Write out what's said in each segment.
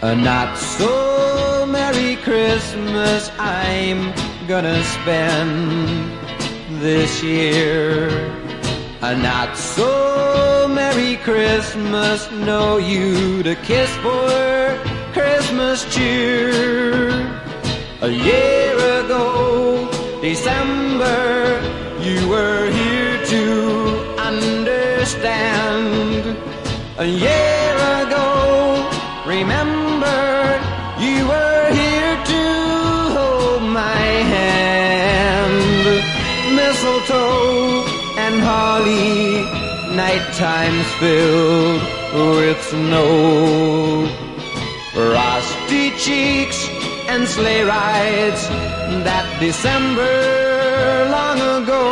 A not so merry Christmas I'm gonna spend this year. A not so merry Christmas, no you to kiss for Christmas cheer. A year ago, December, you were here to understand. A year ago, remember, you were here to hold my hand. Mistletoe and holly, night times filled with snow. Frosty cheeks and sleigh rides that December long ago.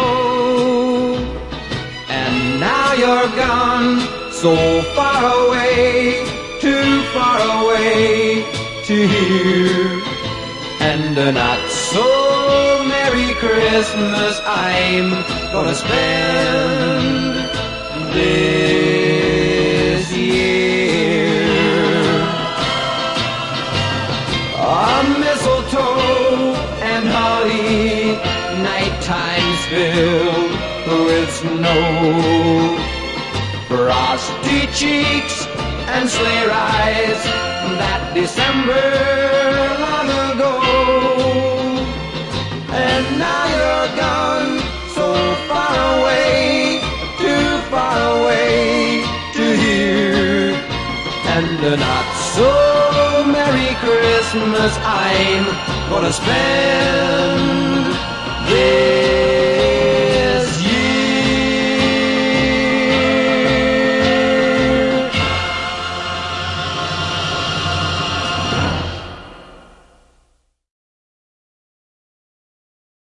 And now you're gone, so far away, too far away to hear. And a not so merry Christmas I'm gonna spend this year. A mistletoe and holly, night times filled with snow. Frosty cheeks and sleigh rides that December long ago. And now you're gone, so far away, too far away to hear. And a not so merry Christmas I'm gonna spend